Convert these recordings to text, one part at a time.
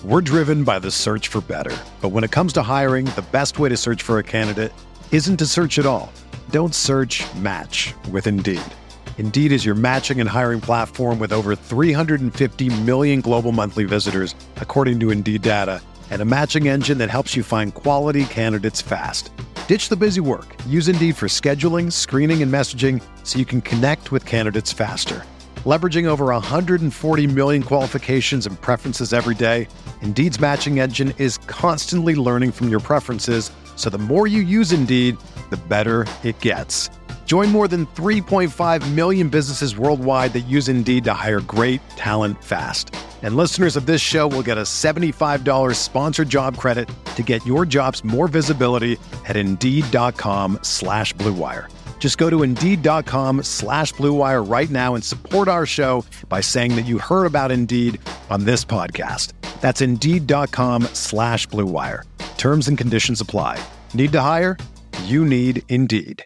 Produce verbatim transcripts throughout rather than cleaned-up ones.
We're driven by the search for better. But when it comes to hiring, the best way to search for a candidate isn't to search at all. Don't search, match with Indeed. Indeed is your matching and hiring platform with over three hundred fifty million global monthly visitors, according to Indeed data, and a matching engine that helps you find quality candidates fast. Ditch the busy work. Use Indeed for scheduling, screening, and messaging so you can connect with candidates faster. Leveraging over one hundred forty million qualifications and preferences every day, Indeed's matching engine is constantly learning from your preferences, so the more you use Indeed, the better it gets. Join more than three point five million businesses worldwide that use Indeed to hire great talent fast. And listeners of this show will get a seventy-five dollars sponsored job credit to get your jobs more visibility at Indeed.com slash Blue Wire. Just go to Indeed.com slash Blue Wire right now and support our show by saying that you heard about Indeed on this podcast. That's Indeed.com slash Blue Wire. Terms and conditions apply. Need to hire? You need Indeed.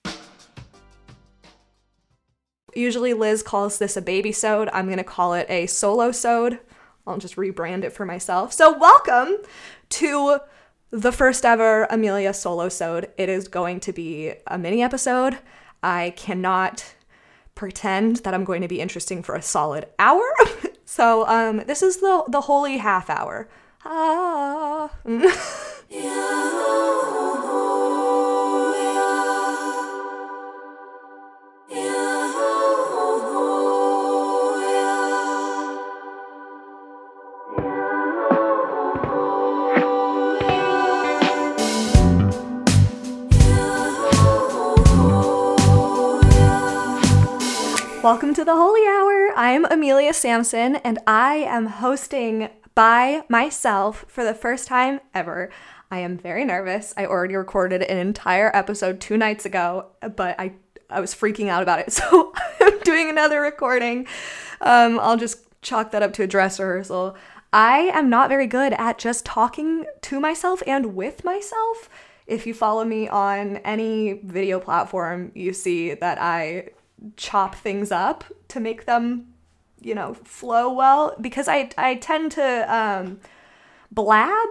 Usually Liz calls this a baby-sode. I'm going to call it a solo-sode. I'll just rebrand it for myself. So welcome to the first ever Amelia solo-sode. It is going to be a mini episode. I cannot pretend that I'm going to be interesting for a solid hour. so um, this is the, the holy half hour. Ah. Welcome to the Holy Hour. I'm Amelia Sampson, and I am hosting by myself for the first time ever. I am very nervous. I already recorded an entire episode two nights ago, but I, I was freaking out about it, so I'm doing another recording. Um, I'll just chalk that up to a dress rehearsal. I am not very good at just talking to myself and with myself. If you follow me on any video platform, you see that I chop things up to make them, you know, flow well, because I I tend to um, blab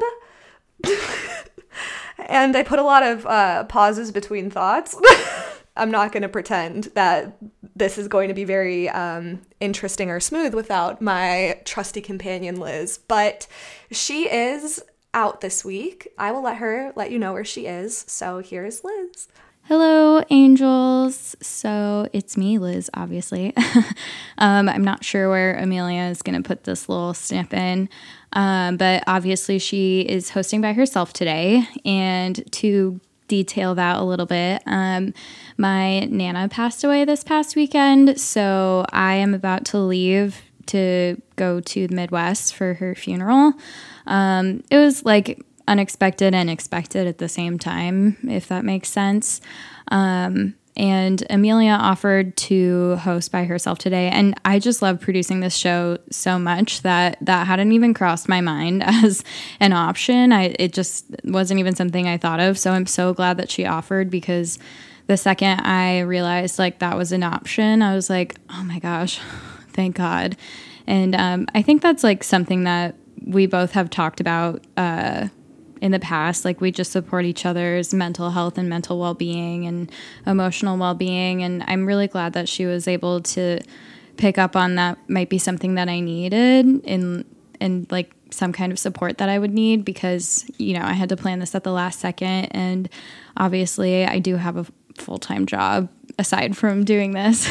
and I put a lot of uh, pauses between thoughts. I'm not going to pretend that this is going to be very um, interesting or smooth without my trusty companion Liz, but she is out this week. I will let her let you know where she is. So here's Liz. Hello, angels. So it's me, Liz, obviously. um, I'm not sure where Amelia is going to put this little snip in, um, but obviously she is hosting by herself today. And to detail that a little bit, um, my Nana passed away this past weekend, so I am about to leave to go to the Midwest for her funeral. Um, it was like unexpected and expected at the same time, if that makes sense. Um, and Amelia offered to host by herself today. And I just love producing this show so much that that hadn't even crossed my mind as an option. I, it just wasn't even something I thought of. So I'm so glad that she offered, because the second I realized like that was an option, I was like, oh my gosh, thank God. And um, I think that's like something that we both have talked about uh in the past. Like, we just support each other's mental health and mental well-being and emotional well-being. And I'm really glad that she was able to pick up on that might be something that I needed in, in like some kind of support that I would need, because, you know, I had to plan this at the last second. And obviously I do have a full-time job aside from doing this.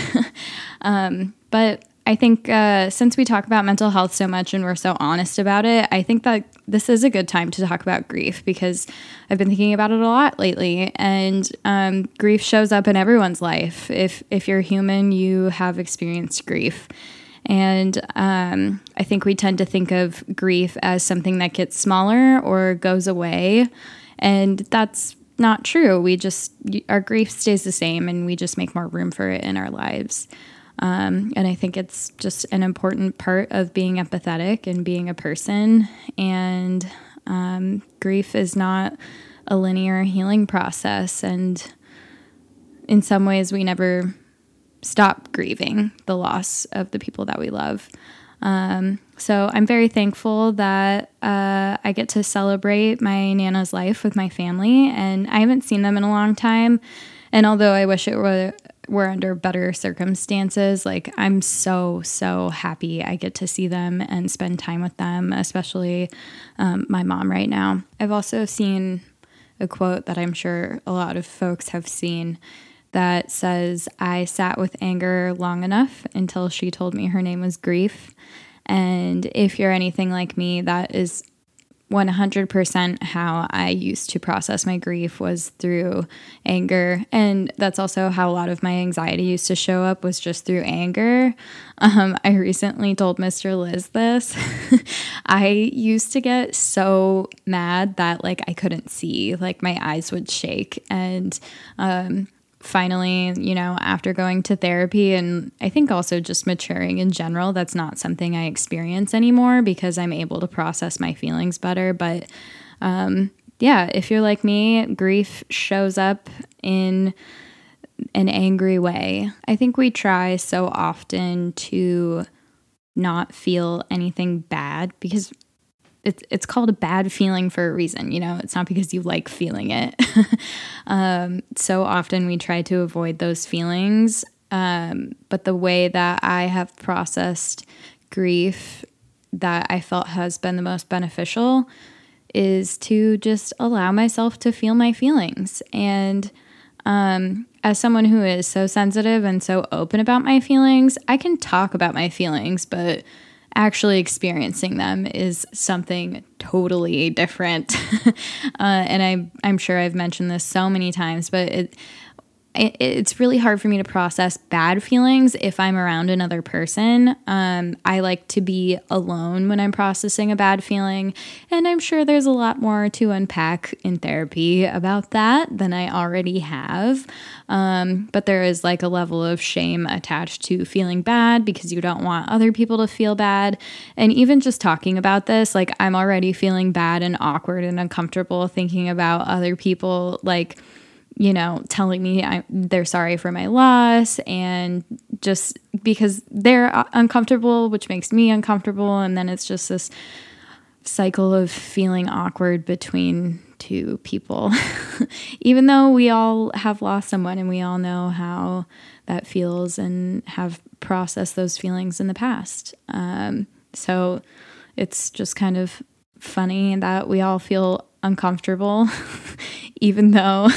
um, but I think uh, since we talk about mental health so much and we're so honest about it, I think that this is a good time to talk about grief, because I've been thinking about it a lot lately. And um, grief shows up in everyone's life. If if you're human, you have experienced grief. And um, I think we tend to think of grief as something that gets smaller or goes away. And that's not true. We just, our grief stays the same, and we just make more room for it in our lives. Um, and I think it's just an important part of being empathetic and being a person. And um, grief is not a linear healing process. And in some ways, we never stop grieving the loss of the people that we love. Um, so I'm very thankful that uh, I get to celebrate my Nana's life with my family, and I haven't seen them in a long time. And although I wish it were were under better circumstances, like I'm so, so happy I get to see them and spend time with them, especially um, my mom right now. I've also seen a quote that I'm sure a lot of folks have seen that says, I sat with anger long enough until she told me her name was grief. And if you're anything like me, that is one hundred percent how I used to process my grief, was through anger. And that's also how a lot of my anxiety used to show up, was just through anger. Um, I recently told Mister Liz this. I used to get so mad that like I couldn't see, like my eyes would shake. And um finally, you know, after going to therapy and I think also just maturing in general, that's not something I experience anymore because I'm able to process my feelings better. But um, yeah, if you're like me, grief shows up in an angry way. I think we try so often to not feel anything bad because It's it's called a bad feeling for a reason, you know? It's not because you like feeling it. um, so often we try to avoid those feelings. Um, but the way that I have processed grief that I felt has been the most beneficial is to just allow myself to feel my feelings. And um, as someone who is so sensitive and so open about my feelings, I can talk about my feelings, but actually experiencing them is something totally different. uh, and I, I'm sure I've mentioned this so many times, but it, it it's really hard for me to process bad feelings if I'm around another person. Um, I like to be alone when I'm processing a bad feeling, and I'm sure there's a lot more to unpack in therapy about that than I already have. Um, but there is like a level of shame attached to feeling bad because you don't want other people to feel bad. And even just talking about this, like I'm already feeling bad and awkward and uncomfortable thinking about other people, like, you know, telling me I, they're sorry for my loss, and just because they're uncomfortable, which makes me uncomfortable. And then it's just this cycle of feeling awkward between two people, even though we all have lost someone and we all know how that feels and have processed those feelings in the past. Um, so it's just kind of funny that we all feel uncomfortable, even though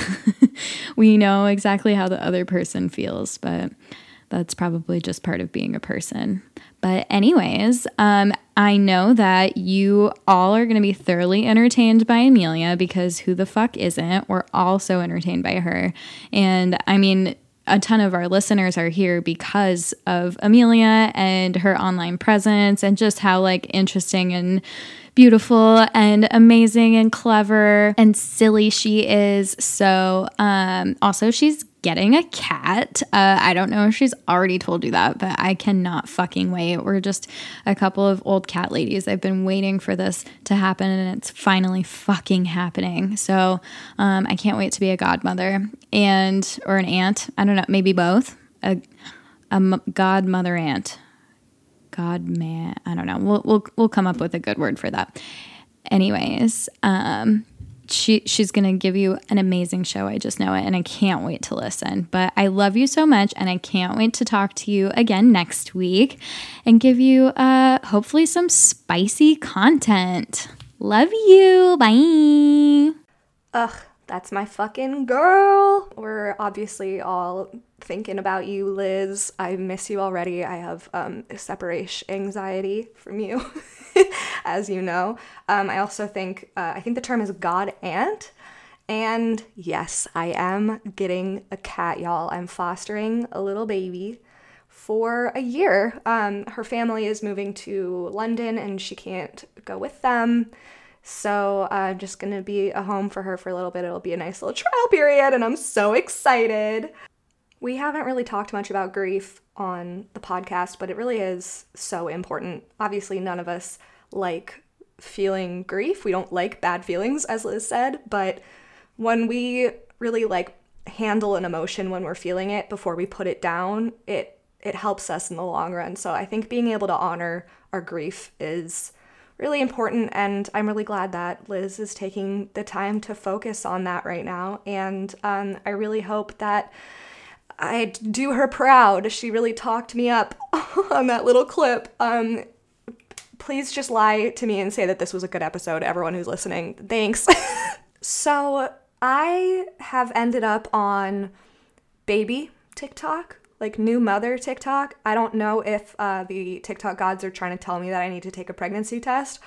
we know exactly how the other person feels, but that's probably just part of being a person. But anyways, um, I know that you all are going to be thoroughly entertained by Amelia, because who the fuck isn't? We're all so entertained by her. And I mean, a ton of our listeners are here because of Amelia and her online presence and just how like interesting and beautiful and amazing and clever and silly she is. So um, also she's getting a cat. Uh, I don't know if she's already told you that, but I cannot fucking wait. We're just a couple of old cat ladies. I've been waiting for this to happen, and it's finally fucking happening. So um, I can't wait to be a godmother and or an aunt. I don't know, maybe both. A, a m- godmother aunt. God man, I don't know. We'll we'll we'll come up with a good word for that. Anyways, um. She she's going to give you an amazing show. I just know it, and I can't wait to listen. But I love you so much, and I can't wait to talk to you again next week and give you uh, hopefully some spicy content. Love you. Bye. Ugh, that's my fucking girl. We're obviously all thinking about you, Liz. I miss you already. I have um, separation anxiety from you. As you know. Um, I also think, uh, I think the term is god aunt. And yes, I am getting a cat, y'all. I'm fostering a little baby for a year. Um, her family is moving to London and she can't go with them. So I'm uh, just going to be a home for her for a little bit. It'll be a nice little trial period, and I'm so excited. We haven't really talked much about grief on the podcast, but it really is so important. Obviously, none of us like feeling grief. We don't like bad feelings, as Liz said, but when we really like handle an emotion when we're feeling it before we put it down, it it helps us in the long run. So I think being able to honor our grief is really important, and I'm really glad that Liz is taking the time to focus on that right now, and um, I really hope that I do her proud. She really talked me up on that little clip. Um, please just lie to me and say that this was a good episode, everyone who's listening. Thanks. So I have ended up on baby TikTok, like new mother TikTok. I don't know if uh, the TikTok gods are trying to tell me that I need to take a pregnancy test.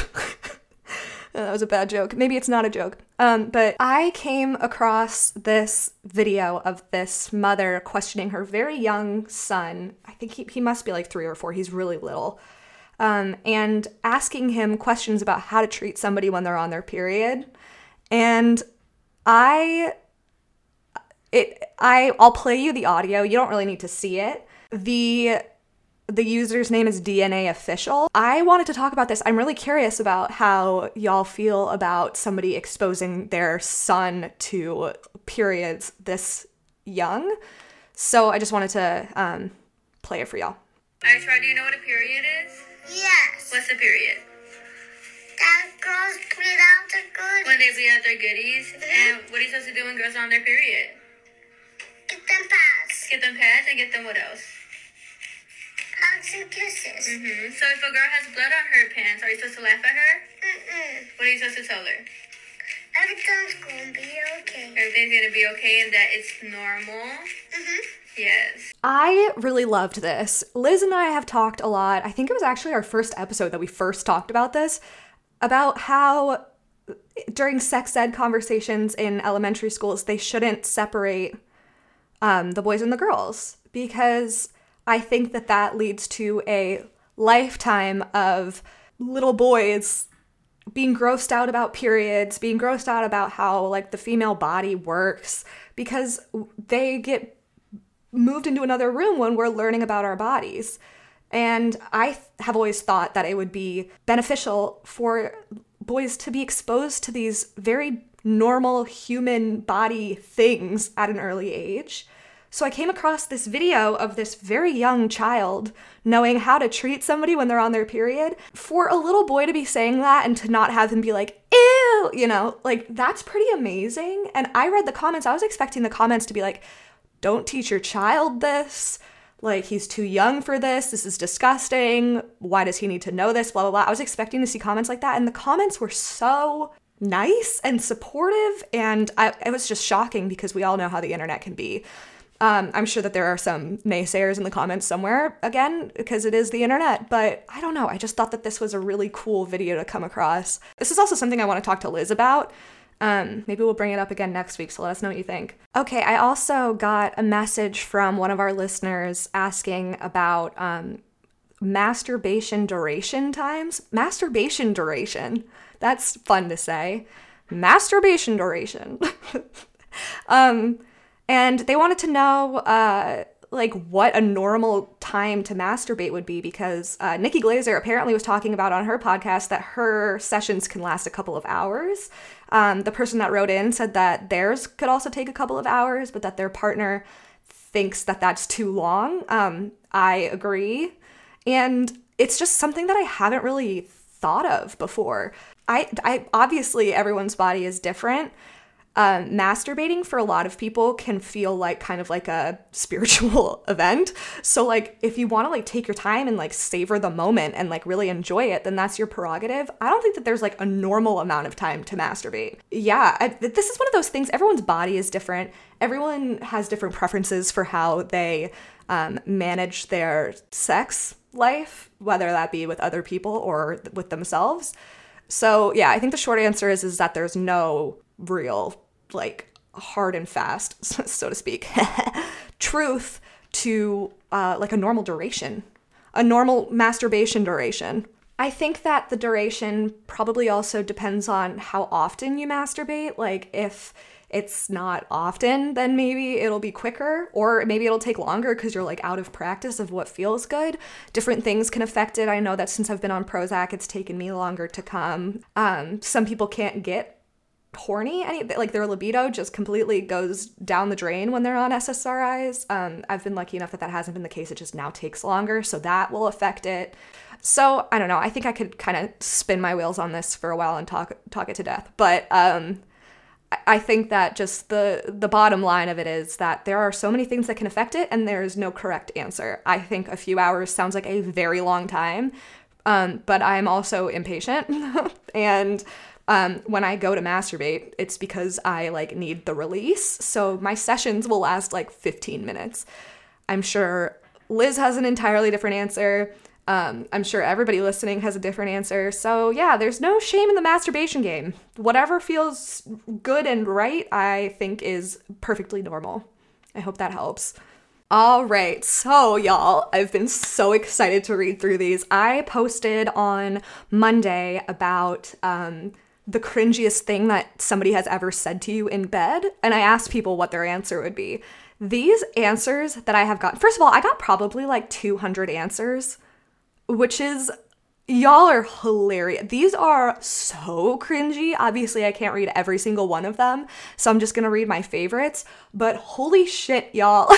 That was a bad joke. Maybe it's not a joke. Um, but I came across this video of this mother questioning her very young son. I think he, he must be like three or four. He's really little. Um, and asking him questions about how to treat somebody when they're on their period. And I... It, I, I'll play you the audio. You don't really need to see it. The, the user's name is D N A Official. I wanted to talk about this. I'm really curious about how y'all feel about somebody exposing their son to periods this young. So I just wanted to um, play it for y'all. Alright, Troy, do you know what a period is? Yes. What's a period? That girls bleed out their goodies. When they bleed out their goodies. Mhm. And what are you supposed to do when girls are on their period? Get them pads. Get them pads and get them what else? Hugs and kisses. Mm-hmm. So if a girl has blood on her pants, are you supposed to laugh at her? Mm-mm. What are you supposed to tell her? Everything's gonna be okay. Everything's gonna be okay and that it's normal? Mm-hmm. Yes. I really loved this. Liz and I have talked a lot. I think it was actually our first episode that we first talked about this, about how during sex ed conversations in elementary schools, they shouldn't separate um, the boys and the girls, because I think that that leads to a lifetime of little boys being grossed out about periods, being grossed out about how like the female body works, because they get moved into another room when we're learning about our bodies. And I th- have always thought that it would be beneficial for boys to be exposed to these very normal human body things at an early age. So I came across this video of this very young child knowing how to treat somebody when they're on their period. For a little boy to be saying that and to not have him be like, ew, you know, like that's pretty amazing. And I read the comments. I was expecting the comments to be like, don't teach your child this. Like, he's too young for this. This is disgusting. Why does he need to know this? Blah, blah, blah. I was expecting to see comments like that. And the comments were so nice and supportive. And I, it was just shocking because we all know how the internet can be. Um, I'm sure that there are some naysayers in the comments somewhere, again, because it is the internet. But I don't know. I just thought that this was a really cool video to come across. This is also something I want to talk to Liz about. Um, maybe we'll bring it up again next week, so let us know what you think. Okay, I also got a message from one of our listeners asking about um, masturbation duration times. Masturbation duration. That's fun to say. Masturbation duration. um, and they wanted to know, uh, like, what a normal time to masturbate would be, because uh, Nikki Glazer apparently was talking about on her podcast that her sessions can last a couple of hours. Um, the person that wrote in said that theirs could also take a couple of hours, but that their partner thinks that that's too long. Um, I agree. And it's just something that I haven't really thought of before. I, I obviously, everyone's body is different. Um, masturbating for a lot of people can feel like kind of like a spiritual event. So like if you want to like take your time and like savor the moment and like really enjoy it, then that's your prerogative. I don't think that there's like a normal amount of time to masturbate. Yeah, I, this is one of those things. Everyone's body is different. Everyone has different preferences for how they um, manage their sex life, whether that be with other people or with themselves. So yeah, I think the short answer is, is that there's no real like hard and fast, so to speak, truth to uh, like a normal duration, a normal masturbation duration. I think that the duration probably also depends on how often you masturbate. Like if it's not often, then maybe it'll be quicker, or maybe it'll take longer because you're like out of practice of what feels good. Different things can affect it. I know that since I've been on Prozac, it's taken me longer to come. Um, some people can't get horny, any like their libido just completely goes down the drain when they're on S S R Is. Um, I've been lucky enough that that hasn't been the case. It just now takes longer, so that will affect it. So I don't know. I think I could kind of spin my wheels on this for a while and talk talk it to death. But um, I think that just the the bottom line of it is that there are so many things that can affect it, and there is no correct answer. I think a few hours sounds like a very long time, um, but I'm also impatient, and um, when I go to masturbate, it's because I like need the release. So my sessions will last like fifteen minutes. I'm sure Liz has an entirely different answer. Um, I'm sure everybody listening has a different answer. So yeah, there's no shame in the masturbation game. Whatever feels good and right, I think is perfectly normal. I hope that helps. All right, so y'all, I've been so excited to read through these. I posted on Monday about um, the cringiest thing that somebody has ever said to you in bed, and I asked people what their answer would be. These answers that I have gotten, first of all, I got probably like two hundred answers, which is, y'all are hilarious. These are so cringy. Obviously, I can't read every single one of them, so I'm just gonna read my favorites, but holy shit, y'all.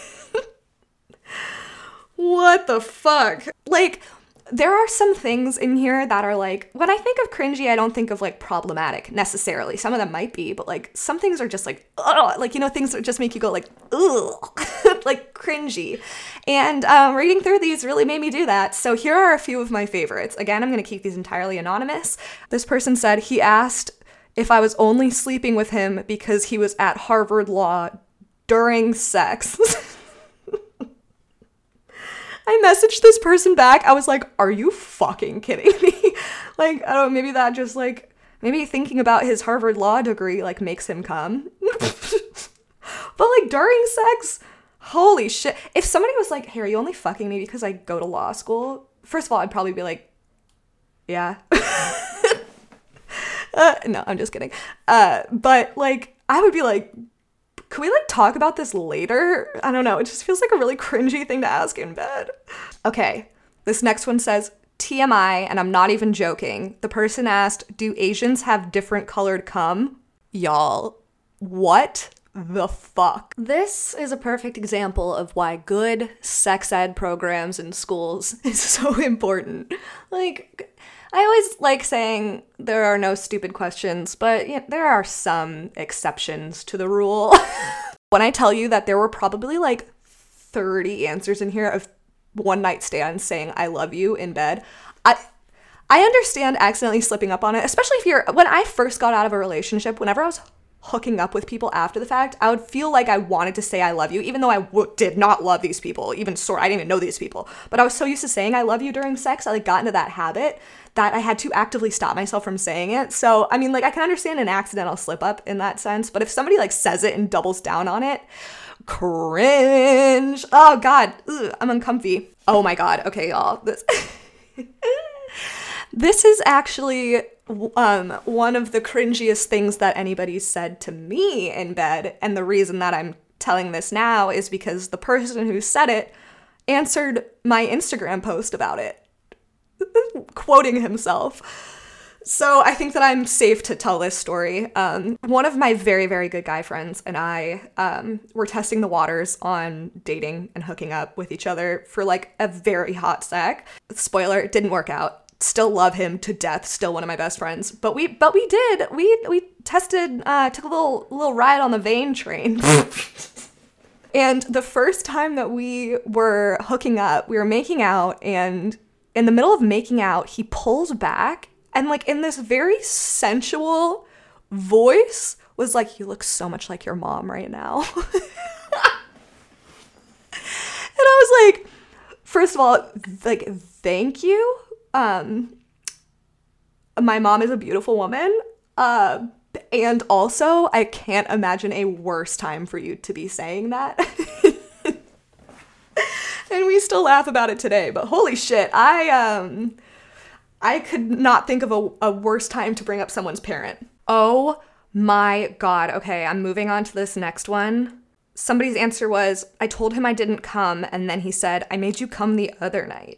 What the fuck? Like, there are some things in here that are like, when I think of cringy, I don't think of like problematic necessarily. Some of them might be, but like some things are just like, ugh, like, you know, things that just make you go like, ugh, like cringy. And um, reading through these really made me do that. So here are a few of my favorites. Again, I'm going to keep these entirely anonymous. This person said he asked if I was only sleeping with him because he was at Harvard Law during sex. I messaged this person back. I was like, are you fucking kidding me? Like, I don't know, maybe that just like, maybe thinking about his Harvard Law degree like makes him come. But like during sex, holy shit. If somebody was like, hey, are you only fucking me because I go to law school? First of all, I'd probably be like, yeah. uh, no, I'm just kidding. Uh, but like, I would be like, can we like talk about this later? I don't know. It just feels like a really cringy thing to ask in bed. Okay. This next one says T M I, and I'm not even joking. The person asked, do Asians have different colored cum? Y'all, what the fuck? This is a perfect example of why good sex ed programs in schools is so important. Like, I always like saying there are no stupid questions, but you know, there are some exceptions to the rule. When I tell you that there were probably like thirty answers in here of one night stands saying I love you in bed, I I understand accidentally slipping up on it, especially if you're, when I first got out of a relationship, whenever I was hooking up with people after the fact, I would feel like I wanted to say I love you, even though I w- did not love these people, even sort I didn't even know these people, but I was so used to saying I love you during sex, I like got into that habit that I had to actively stop myself from saying it. So, I mean, like, I can understand an accidental slip up in that sense, but if somebody like says it and doubles down on it, cringe. Oh God, ugh, I'm uncomfy. Oh my God. Okay, y'all. This This is actually um, one of the cringiest things that anybody's said to me in bed, and the reason that I'm telling this now is because the person who said it answered my Instagram post about it, quoting himself. So I think that I'm safe to tell this story. Um, one of my very, very good guy friends and I um, were testing the waters on dating and hooking up with each other for like a very hot sec. Spoiler, it didn't work out. Still love him to death, still one of my best friends. But we but we did. We we tested, uh, took a little little ride on the Vane train. And the first time that we were hooking up, we were making out, and in the middle of making out, he pulls back and like in this very sensual voice was like, you look so much like your mom right now. And I was like, first of all, like, thank you. Um, my mom is a beautiful woman. Uh, and also I can't imagine a worse time for you to be saying that. And we still laugh about it today, but holy shit, I, um, I could not think of a, a worse time to bring up someone's parent. Oh my God. Okay, I'm moving on to this next one. Somebody's answer was, I told him I didn't come, and then he said, I made you come the other night.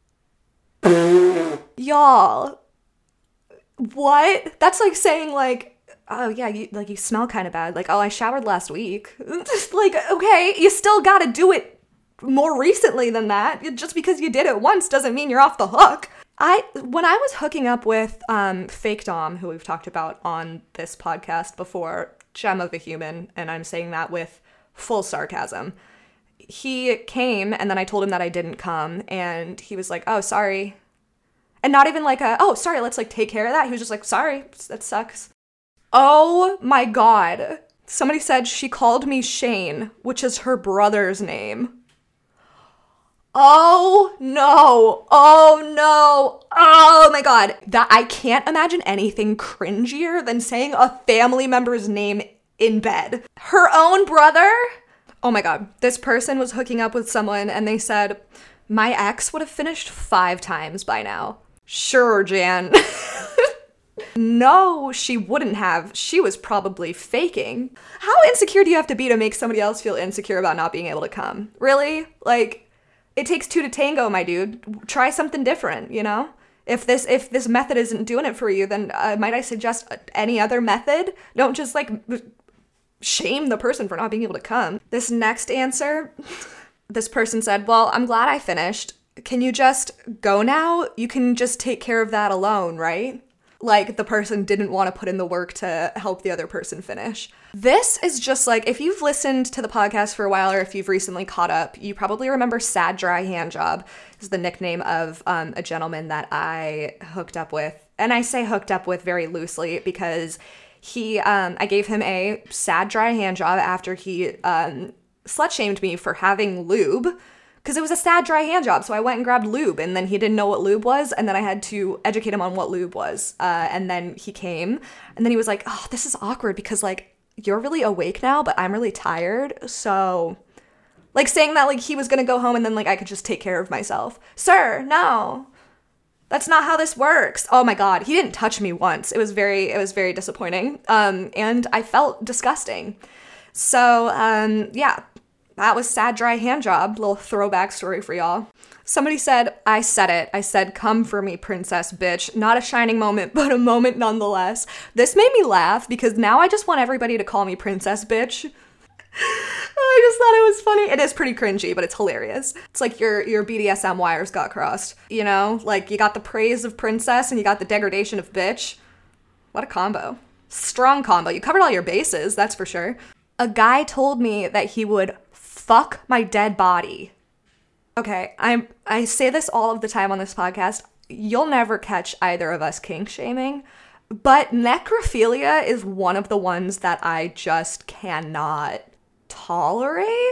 Y'all, what? That's like saying like, oh yeah, you, like you smell kind of bad. Like, oh, I showered last week. Like, okay, you still gotta do it more recently than that. Just because you did it once doesn't mean you're off the hook. I when I was hooking up with um, Fake Dom, who we've talked about on this podcast before, gem of a human, and I'm saying that with full sarcasm. He came, and then I told him that I didn't come, and he was like, oh, sorry. And not even like a, oh, sorry, let's like take care of that. He was just like, sorry, that sucks. Oh my God. Somebody said she called me Shane, which is her brother's name. Oh no. Oh no. Oh my God. That I can't imagine anything cringier than saying a family member's name in bed. Her own brother? Oh my God. This person was hooking up with someone and they said, my ex would have finished five times by now. Sure, Jan. No, she wouldn't have. She was probably faking. How insecure do you have to be to make somebody else feel insecure about not being able to come? Really? Like, it takes two to tango, my dude. Try something different, you know? If this if this method isn't doing it for you, then uh, might I suggest any other method? Don't just, like, shame the person for not being able to come. This next answer, this person said, well, I'm glad I finished. Can you just go now? You can just take care of that alone, right? Like the person didn't want to put in the work to help the other person finish. This is just like, if you've listened to the podcast for a while or if you've recently caught up, you probably remember Sad Dry Hand Job. This is the nickname of um, a gentleman that I hooked up with. And I say hooked up with very loosely because he, um, I gave him a sad dry hand job after he um, slut-shamed me for having lube. Because it was a sad, dry hand job, so I went and grabbed lube, and then he didn't know what lube was, and then I had to educate him on what lube was. Uh, and then he came, and then he was like, oh, this is awkward, because, like, you're really awake now, but I'm really tired, so... Like, saying that, like, he was gonna go home, and then, like, I could just take care of myself. Sir, no. That's not how this works. Oh my God, he didn't touch me once. It was very, it was very disappointing, um, and I felt disgusting. So, um, yeah. That was sad, dry hand job. Little throwback story for y'all. Somebody said, I said it. I said, come for me, princess bitch. Not a shining moment, but a moment nonetheless. This made me laugh because now I just want everybody to call me princess bitch. I just thought it was funny. It is pretty cringy, but it's hilarious. It's like your, your B D S M wires got crossed. You know, like you got the praise of princess and you got the degradation of bitch. What a combo. Strong combo. You covered all your bases, that's for sure. A guy told me that he would fuck my dead body. Okay, I I say this all of the time on this podcast. You'll never catch either of us kink shaming, but necrophilia is one of the ones that I just cannot tolerate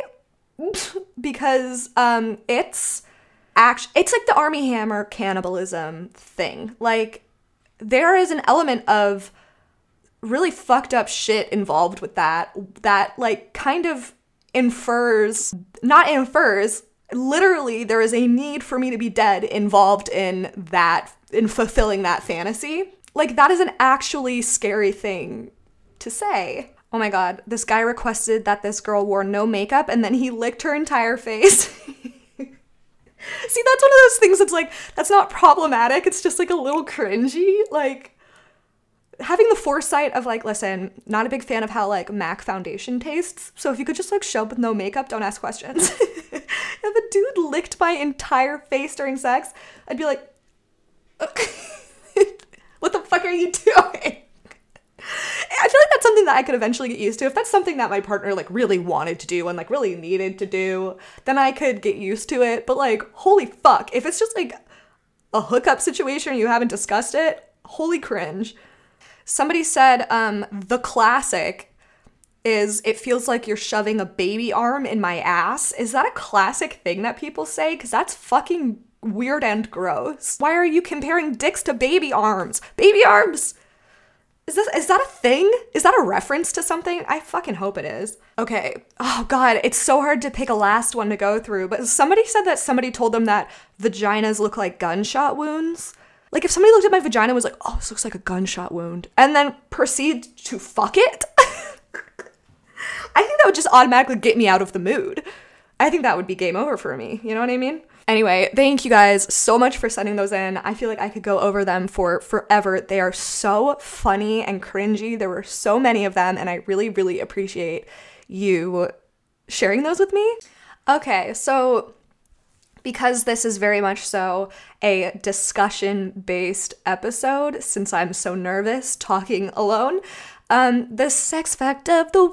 because um it's act- it's like the Armie Hammer cannibalism thing. Like there is an element of really fucked up shit involved with that that like kind of infers, not infers, literally there is a need for me to be dead involved in that, in fulfilling that fantasy. Like that is an actually scary thing to say. Oh my God, this guy requested that this girl wore no makeup and then he licked her entire face. See, that's one of those things that's like, that's not problematic, it's just like a little cringy, like... Having the foresight of like, listen, not a big fan of how like MAC foundation tastes. So if you could just like show up with no makeup, don't ask questions. If a dude licked my entire face during sex, I'd be like, what the fuck are you doing? I feel like that's something that I could eventually get used to. If that's something that my partner like really wanted to do and like really needed to do, then I could get used to it. But like, holy fuck, if it's just like a hookup situation and you haven't discussed it, holy cringe. Somebody said, um, the classic is, it feels like you're shoving a baby arm in my ass. Is that a classic thing that people say? Because that's fucking weird and gross. Why are you comparing dicks to baby arms? Baby arms! Is this, is that a thing? Is that a reference to something? I fucking hope it is. Okay. Oh God, it's so hard to pick a last one to go through, but somebody said that somebody told them that vaginas look like gunshot wounds. Like, if somebody looked at my vagina and was like, oh, this looks like a gunshot wound, and then proceed to fuck it, I think that would just automatically get me out of the mood. I think that would be game over for me. You know what I mean? Anyway, thank you guys so much for sending those in. I feel like I could go over them for forever. They are so funny and cringy. There were so many of them, and I really, really appreciate you sharing those with me. Okay, so because this is very much so a discussion-based episode, since I'm so nervous talking alone, um, the sex fact of the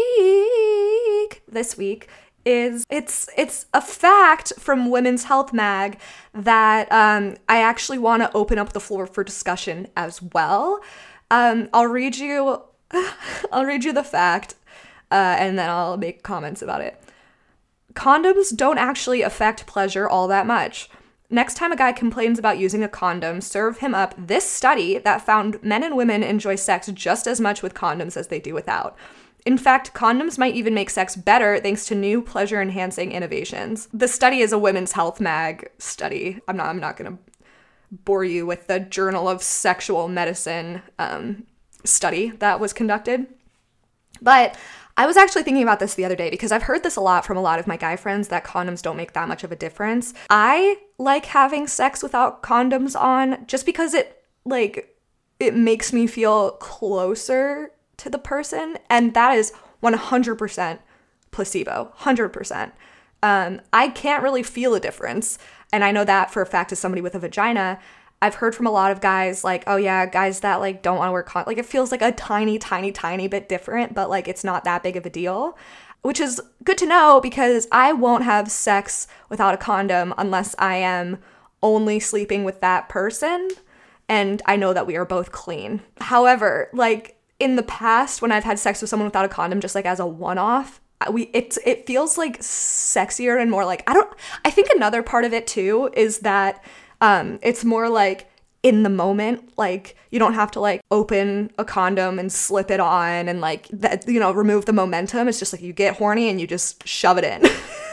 week this week is it's it's a fact from Women's Health Mag that um, I actually want to open up the floor for discussion as well. Um, I'll read you I'll read you the fact, uh, and then I'll make comments about it. Condoms don't actually affect pleasure all that much. Next time a guy complains about using a condom, serve him up this study that found men and women enjoy sex just as much with condoms as they do without. In fact, condoms might even make sex better thanks to new pleasure-enhancing innovations. The study is a Women's Health Mag study. I'm not, I'm not going to bore you with the Journal of Sexual Medicine um, study that was conducted. But I was actually thinking about this the other day because I've heard this a lot from a lot of my guy friends that condoms don't make that much of a difference. I like having sex without condoms on just because it, like, it makes me feel closer to the person, and that is one hundred percent placebo, one hundred percent. Um, I can't really feel a difference, and I know that for a fact as somebody with a vagina. I've heard from a lot of guys like, oh yeah, guys that like don't want to wear con- like it feels like a tiny, tiny, tiny bit different, but like it's not that big of a deal, which is good to know because I won't have sex without a condom unless I am only sleeping with that person and I know that we are both clean. However, like in the past when I've had sex with someone without a condom, just like as a one-off, we it it feels like sexier and more like, I don't, I think another part of it too is that Um, it's more like in the moment, like you don't have to like open a condom and slip it on and like that, you know, remove the momentum. It's just like you get horny and you just shove it in.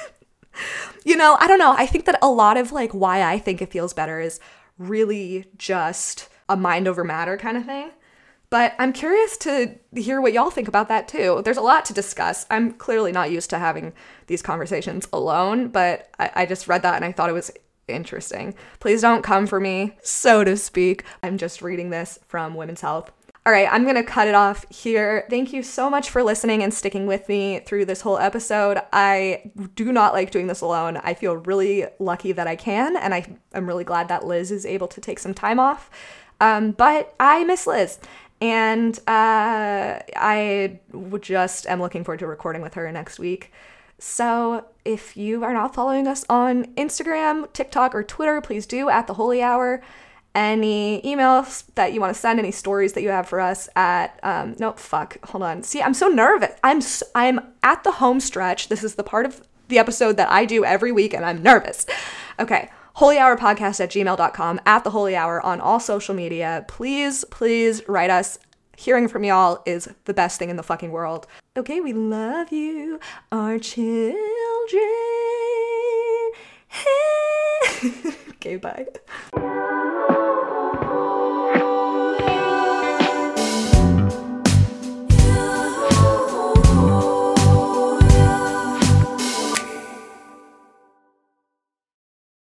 You know, I don't know. I think that a lot of like why I think it feels better is really just a mind over matter kind of thing. But I'm curious to hear what y'all think about that too. There's a lot to discuss. I'm clearly not used to having these conversations alone, but I, I just read that and I thought it was interesting. Please don't come for me, so to speak. I'm just reading this from Women's Health. All right, I'm going to cut it off here. Thank you so much for listening and sticking with me through this whole episode. I do not like doing this alone. I feel really lucky that I can, and I am really glad that Liz is able to take some time off. Um, but I miss Liz, and uh, I just am looking forward to recording with her next week. So if you are not following us on Instagram, TikTok, or Twitter, please do at The Holy Hour. Any emails that you want to send, any stories that you have for us at, um, no, fuck, hold on. See, I'm so nervous. I'm, so, I'm at the home stretch. This is the part of the episode that I do every week, and I'm nervous. Okay, holyhourpodcast at gmail dot com, at The Holy Hour on all social media. Please, please write us. Hearing from y'all is the best thing in the fucking world. Okay, we love you, our children. Okay, bye.